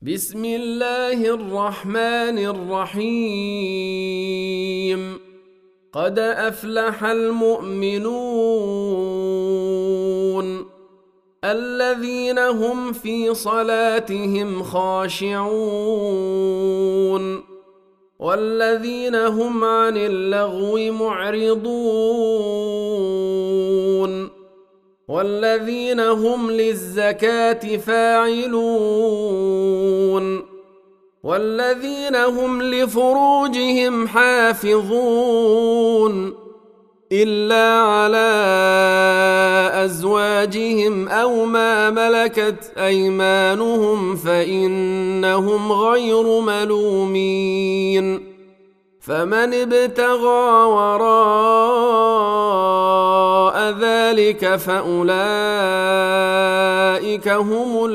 بسم الله الرحمن الرحيم. قد أفلح المؤمنون الذين هم في صلاتهم خاشعون والذين هم عن اللغو معرضون والذين هم للزكاة فاعلون والذين هم لفروجهم حافظون إلا على أزواجهم أو ما ملكت أيمانهم فإنهم غير ملومين فمن ابتغى وراء ذلك فأولئك هم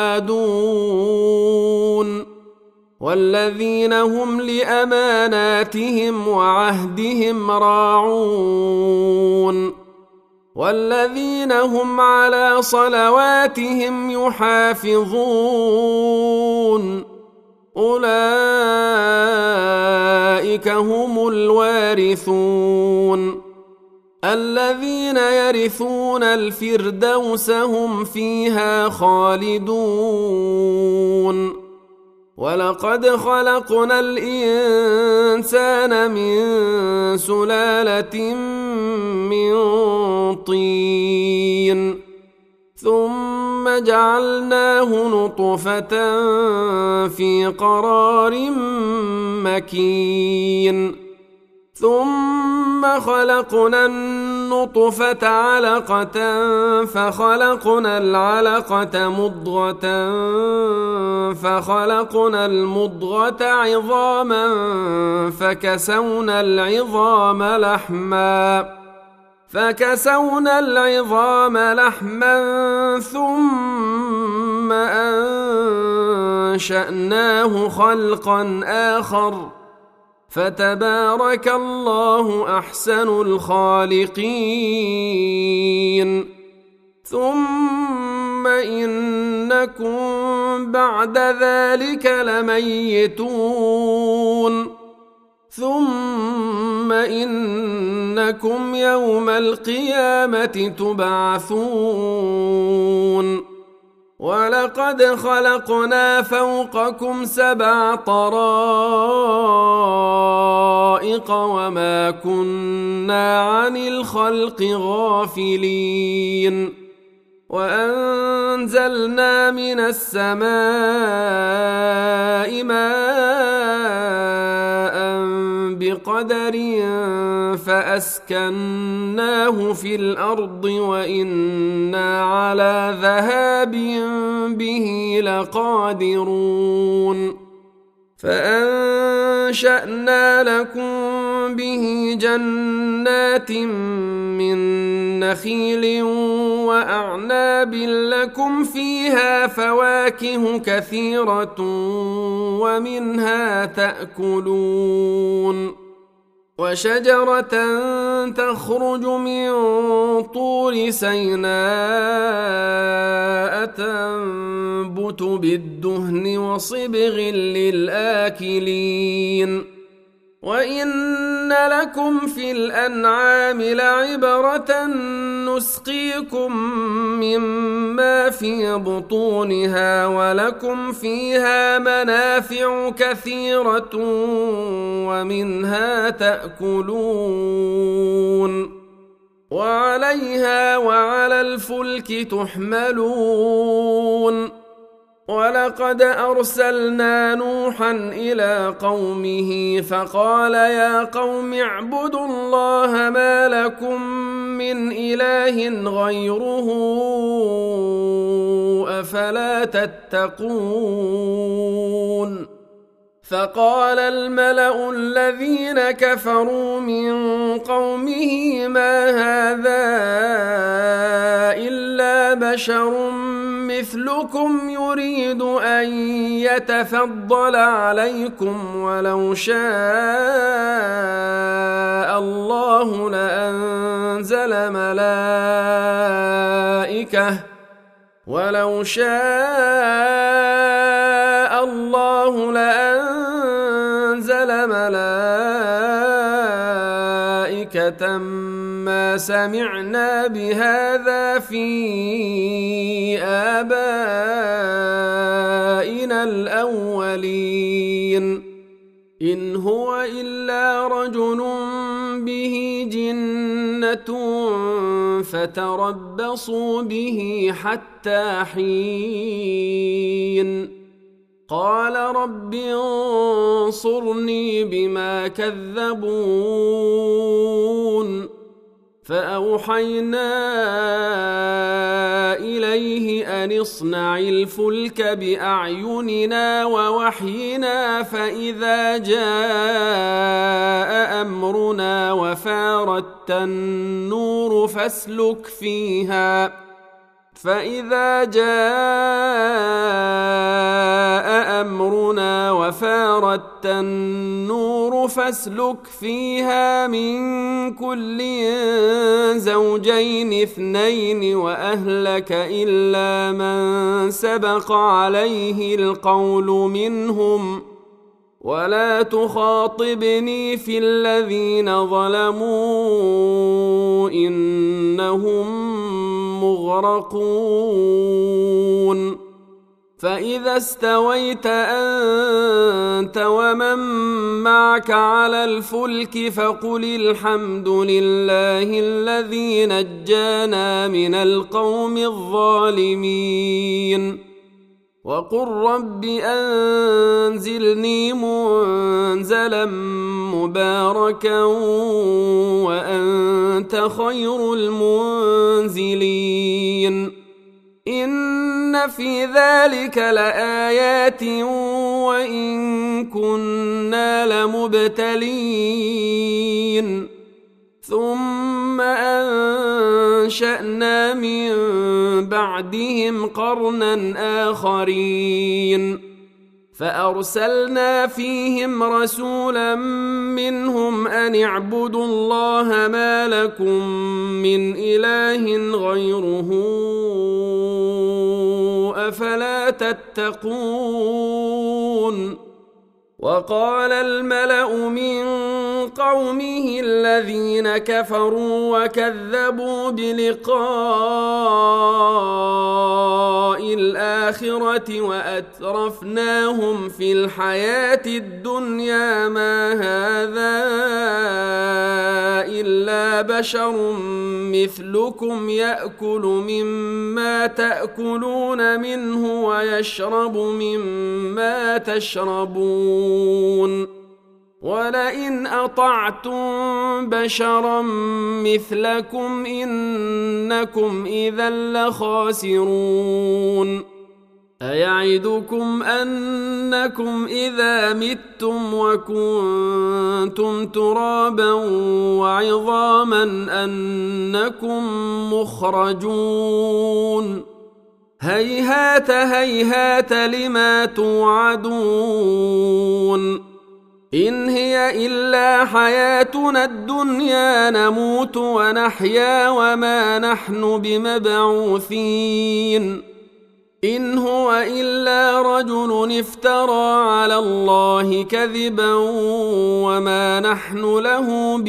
العادون والذين هم لأماناتهم وعهدهم راعون والذين هم على صلواتهم يحافظون أولئك هم الوارثون الذين يرثون الفردوس هم فيها خالدون ولقد خلقنا الإنسان من سلالة من طين ثم جعلناه نطفة في قرار مكين ثم خلقنا النطفة علقة فخلقنا العلقة مضغة فخلقنا المضغة عظاما فكسونا العظام لحما ثم أنشأناه خلقا آخر فتبارك الله أحسن الخالقين ثم إنكم بعد ذلك لميتون ثم إنكم يوم القيامة تبعثون ولقد خلقنا فوقكم 7 طرائق وما كنا عن الخلق غافلين وأنزلنا من السماء ماء بقدر فأسكناه في الأرض وإنا على ذهاب به لقادرون فأنشأنا لكم به جنات من نخيل وأعناب لكم فيها فواكه كثيرة ومنها تأكلون وشجرة تخرج من طور سيناء تنبت بالدهن وصبغ للآكلين وإن لكم في الأنعام لعبرة نسقيكم مما في بطونها ولكم فيها منافع كثيرة ومنها تأكلون وعليها وعلى الفلك تحملون ولقد أرسلنا نوحا إلى قومه فقال يا قوم اعبدوا الله ما لكم من إله غيره أفلا تتقون فقال الملأ الذين كفروا من قومه ما هذا إلا بشر مثلكم يريد أن يتفضل عليكم ولو شاء الله لأنزل ملائكة ولو شاء بهتة ما سمعنا بهذا في آبائنا الأولين إن هو إلا رجل به جنة فتربصوا به حتى حين قال رب انصرني بما كذبون فأوحينا إليه أن اصنع الفلك بأعيننا ووحينا فإذا جاء أمرنا وفارت النور فاسلك فيها من كل زوجين اثنين وأهلك إلا من سبق عليه القول منهم ولا تخاطبني في الذين ظلموا إنهم مغرقون فإذا استويت أنت ومن معك على الفلك فقل الحمد لله الذي نجانا من القوم الظالمين وقل رب أنزلني منزلا مباركا وأنت خير المنزلين إن في ذلك لآيات وإن كنا لمبتلين ثم أنشأنا من بعدهم قرنا آخرين فأرسلنا فيهم رسولا منهم أن اعبدوا الله ما لكم من إله غيره أفلا تتقون وقال الملأ من قومه الذين كفروا وكذبوا بلقاء الآخرة وأترفناهم في الحياة الدنيا ما هذا إلا بشر مثلكم يأكل مما تأكلون منه ويشرب مما تشربون ولئن أطعتم بشرا مثلكم إنكم إذا لخاسرون أيعدكم أنكم إذا متم وكنتم ترابا وعظاما أنكم مخرجون هيهات هيهات لما توعدون إن هي إلا حياتنا الدنيا نموت ونحيا وما نحن بمبعوثين إن هو إلا رجل افترى على الله كذبا وما نحن له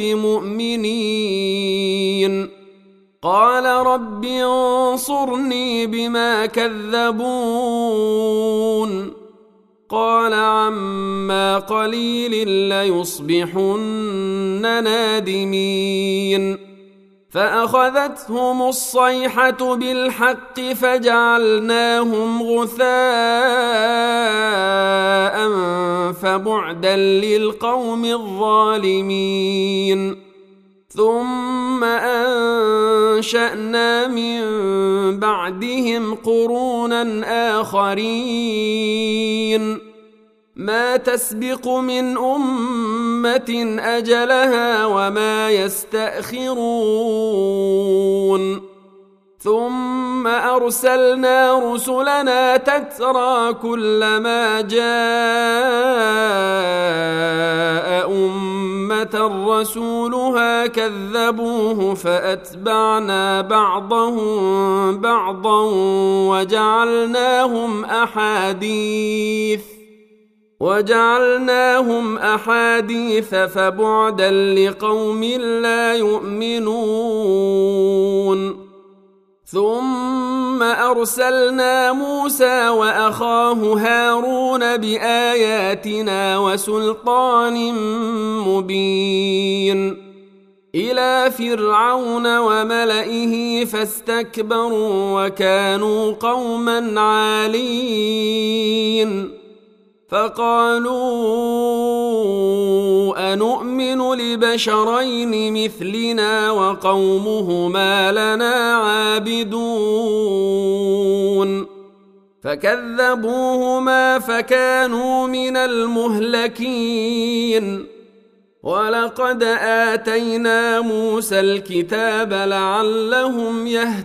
بمؤمنين قال رب انصرني بما كذبون قال عما قليل ليصبحن نادمين فأخذتهم الصيحة بالحق فجعلناهم غثاء فبعدا للقوم الظالمين ثم أنشأنا من بعدهم قرونا آخرين ما تسبق من أمة أجلها وما يستأخرون ثم أرسلنا رسلنا تترى كلما جاء أمة رسولها كذبوه فأتبعنا بعضهم بعضا وجعلناهم أحاديث وجعلناهم أحاديث فبعدا لقوم لا يؤمنون ثم أرسلنا موسى وأخاه هارون بآياتنا وسلطان مبين إلى فرعون وملئه فاستكبروا وكانوا قوما عالين فقالوا أنؤمن لبشرين مثلنا وقومهما لنا عابدون فكذبوهما فكانوا من المهلكين ولقد آتينا موسى الكتاب لعلهم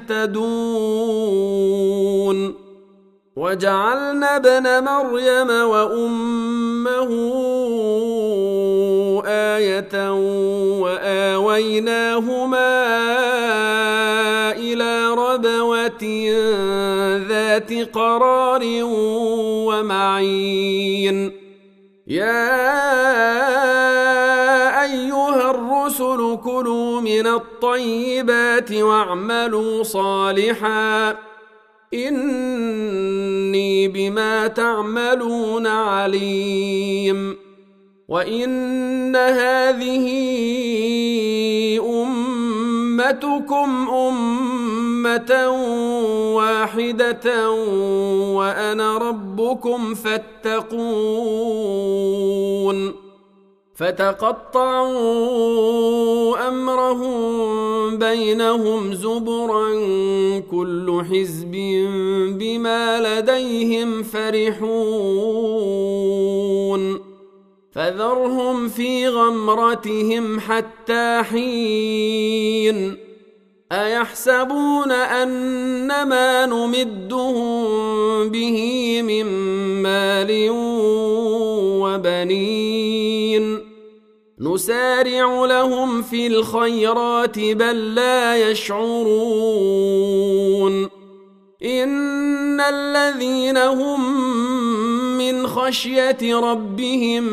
يهتدون وجعلنا ابن مريم وأمه آية وآويناهما إلى ربوة ذات قرار ومعين يا أيها الرسل كلوا من الطيبات واعملوا صالحا إني بما تعملون عليم وإن هذه أمتكم أمة واحدة وأنا ربكم فاتقون فتقطعوا أمرهم بينهم زبرا كل حزب بما لديهم فرحون فذرهم في غمرتهم حتى حين أيحسبون أنما نمدهم به من مال وبنين نسارع لهم في الخيرات بل لا يشعرون إن الذين هم من خشية ربهم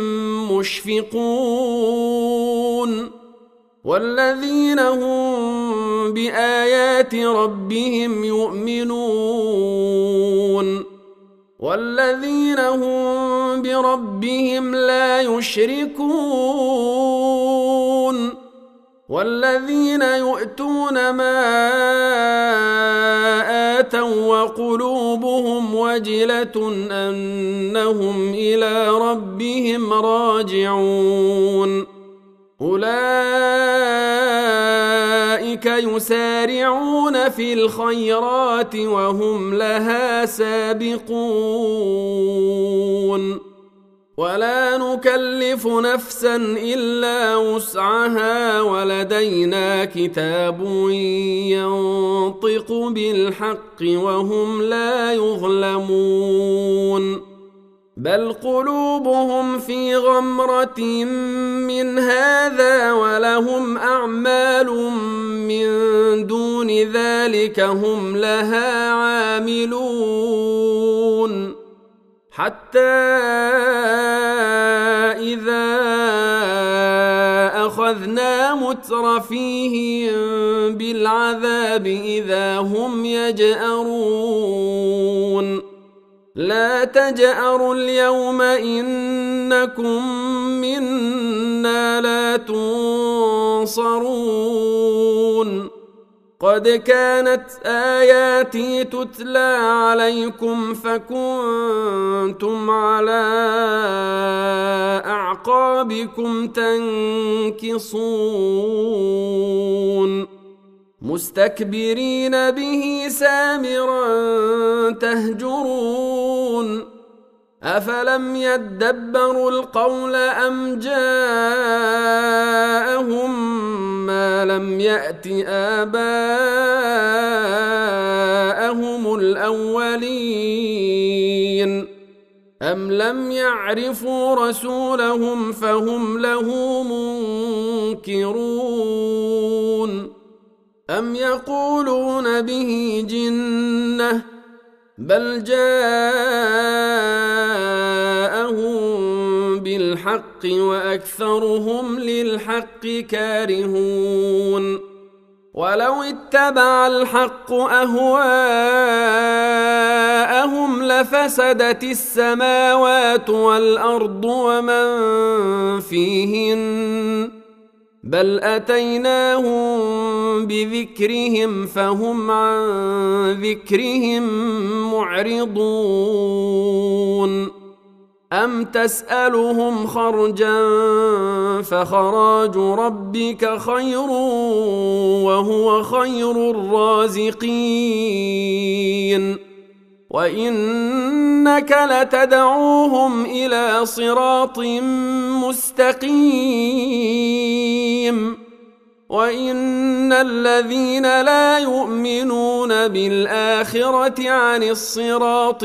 مشفقون والذين هم بآيات ربهم يؤمنون والذين هم بربهم لا يشركون والذين يؤتون ما آتوا وقلوبهم وجلة أنهم إلى ربهم راجعون أولئك يسارعون في الخيرات وهم لها سابقون ولا نكلف نفسا إلا وسعها ولدينا كتاب ينطق بالحق وهم لا يظلمون بل قلوبهم في غمرة من هذا ولهم أعمال من دون ذلك هم لها عاملون حتى إذا أخذنا مترفيهم بالعذاب إذا هم يجأرون لا تجأروا اليوم إنكم منا لا تنصرون قد كانت آياتي تتلى عليكم فكنتم على أعقابكم تنكصون مستكبرين به سامرا تهجرون أفلم يدبروا القول أم جاءهم ما لم يأت آباءهم الأولين أم لم يعرفوا رسولهم فهم له منكرون أم يقولون به جنة بل جاءهم بالحق وأكثرهم للحق كارهون ولو اتبع الحق أهواءهم لفسدت السماوات والأرض ومن فيهن بل أتيناهم بذكرهم فهم عن ذكرهم معرضون أم تسألهم خرجا فخراج ربك خير وهو خير الرازقين وإنك لتدعوهم إلى صراط مستقيم وإن الذين لا يؤمنون بالآخرة عن الصراط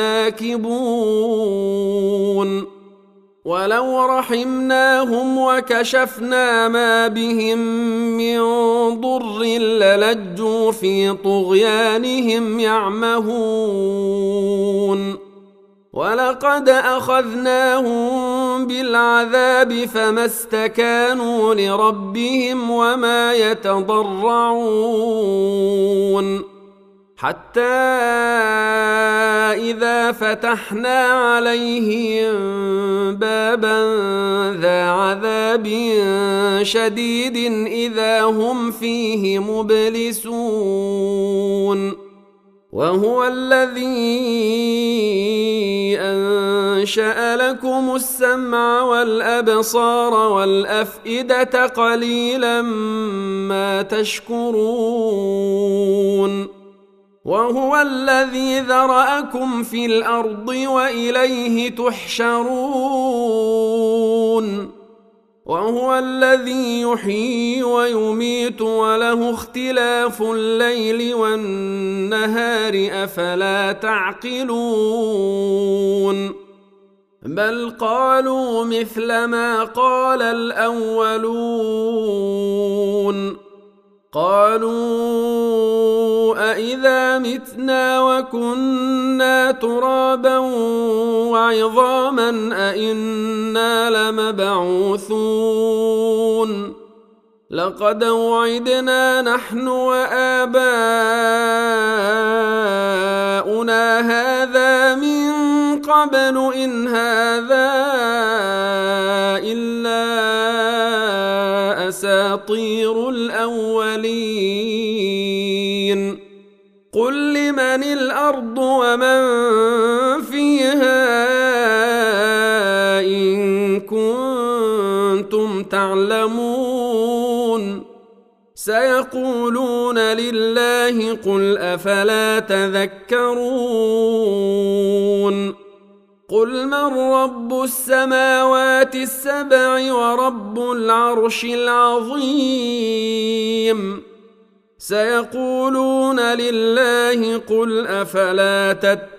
لناكبون ولو رحمناهم وكشفنا ما بهم من ضر للجوا في طغيانهم يعمهون ولقد أخذناهم بالعذاب فما استكانوا لربهم وما يتضرعون حتى إذا فتحنا عليهم بابا ذا عذاب شديد إذا هم فيه مبلسون وهو الذي أنشأ لكم السمع والأبصار والأفئدة قليلا ما تشكرون وهو الذي ذرأكم في الأرض وإليه تحشرون وهو الذي يحيي ويميت وله اختلاف الليل والنهار أفلا تعقلون بل قالوا مثل ما قال الأولون قالوا أإذا متنا وكنا ترابا وعظاما أإنا لمبعوثون لقد وعدنا نحن وآباؤنا هذا من قبل إن هذا إلا أساطير الأولين قل لمن الأرض ومن فيها إن كنتم تعلمون سيقولون لله قل أفلا تذكرون قل من رب السماوات السبع ورب العرش العظيم سيقولون لله قل أفلا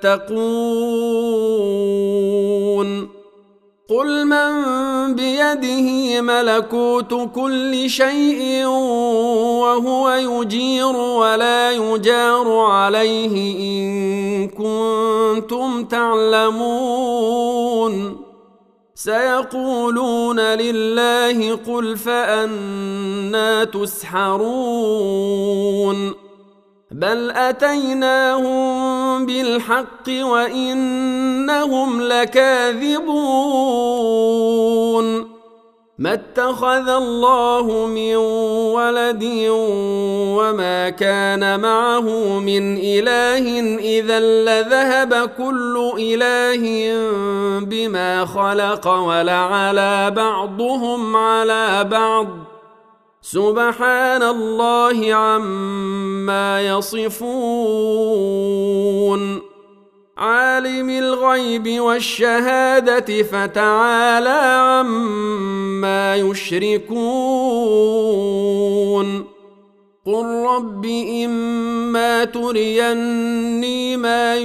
تتقون قل من بيده ملكوت كل شيء وهو يجير ولا يجار عليه إن كنتم تعلمون سيقولون لله قل فأنى تسحرون بل أتيناهم بالحق وإنهم لكاذبون ما اتخذ الله من ولد وما كان معه من إله إذا لذهب كل إله بما خلق ولعلى بعضهم على بعض سبحان الله عما يصفون عالم الغيب والشهادة فتعالى عما يشركون قل رب إما تريني ما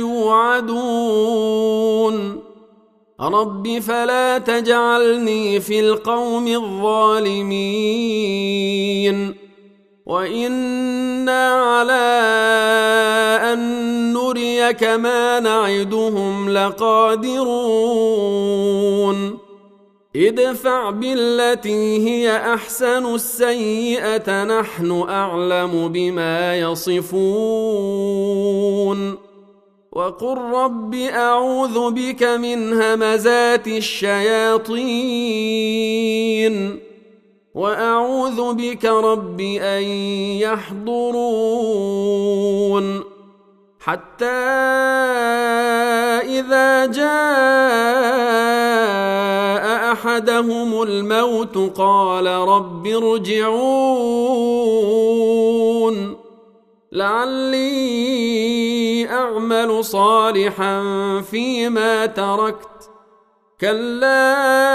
يوعدون رب فلا تجعلني في القوم الظالمين وإنا على أن نريك ما نعدهم لقادرون ادفع بالتي هي أحسن السيئة نحن أعلم بما يصفون وقل رب أعوذ بك من همزات الشياطين وأعوذ بك رب أن يحضرون حتى إذا جاء أحدهم الموت قال رب ارجعون لعلي أعمل صالحا فيما تركت كلا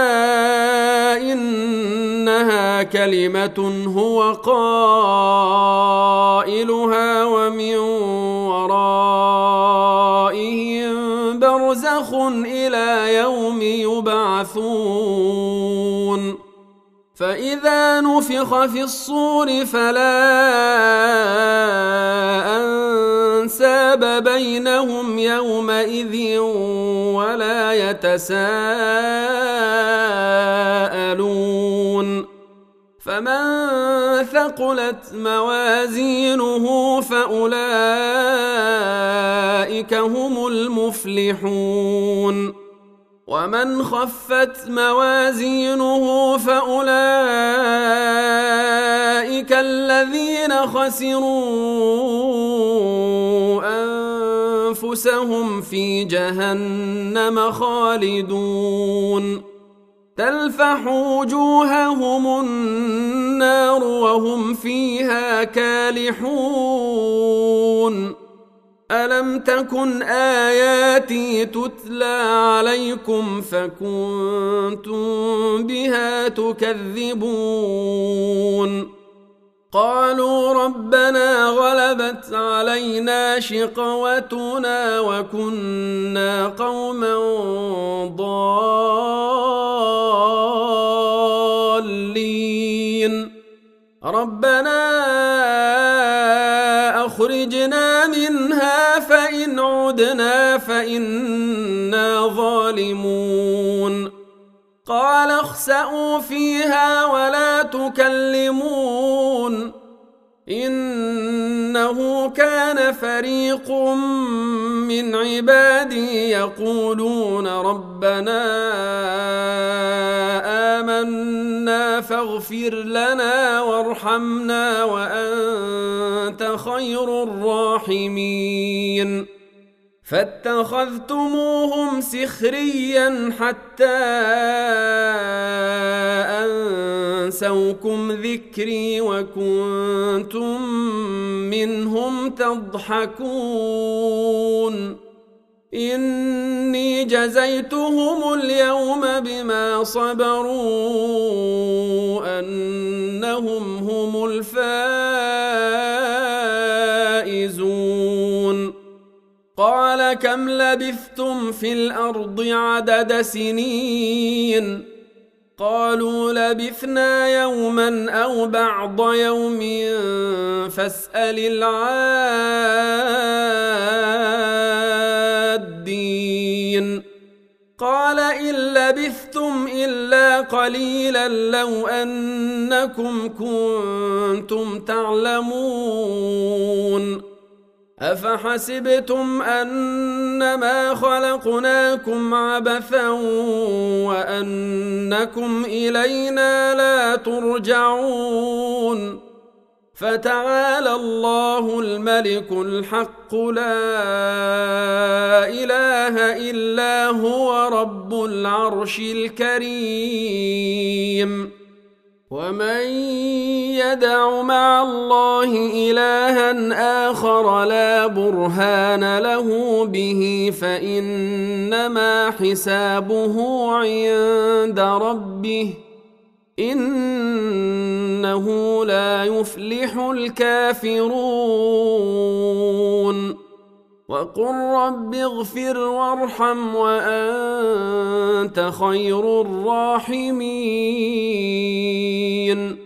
إنها كلمة هو قائلها ومن ورائهم برزخ إلى يوم يبعثون فإذا نفخ في الصور فلا أنساب بينهم يومئذ ولا يتساءلون فمن ثقلت موازينه فأولئك هم المفلحون ومن خفت موازينه فأولئك الذين خسروا أنفسهم في جهنم خالدون تلفح وجوههم النار وهم فيها كالحون ألم تكن آياتي تتلى عليكم فكنتم بها تكذبون قالوا ربنا غلبت علينا شقوتنا وكنا قوما ضالين ربنا أخرجنا منها فإن عدنا فإنا ظالمون قال اخسئوا فيها ولا تكلمون إنه كان فريق من عبادي يقولون ربنا آمنا فاغفر لنا وارحمنا وأنت خير الراحمين فاتخذتموهم سخريا حتى أنسوكم ذكري وكنتم منهم تضحكون إني جزيتهم اليوم بما صبروا أنهم هم الفائزون قال كم لبثتم في الأرض عدد سنين قالوا لبثنا يوما أو بعض يوم فاسأل العادين قال إن لبثتم إلا قليلا لو أنكم كنتم تعلمون أفحسبتم أنما خلقناكم عبثا وأنكم إلينا لا ترجعون فتعالى الله الملك الحق لا إله إلا هو رب العرش الكريم ومن يدع مع الله إلها آخر لا برهان له به فإنما حسابه عند ربه إنه لا يفلح الكافرون وقل رب اغفر وارحم وأنت خير الراحمين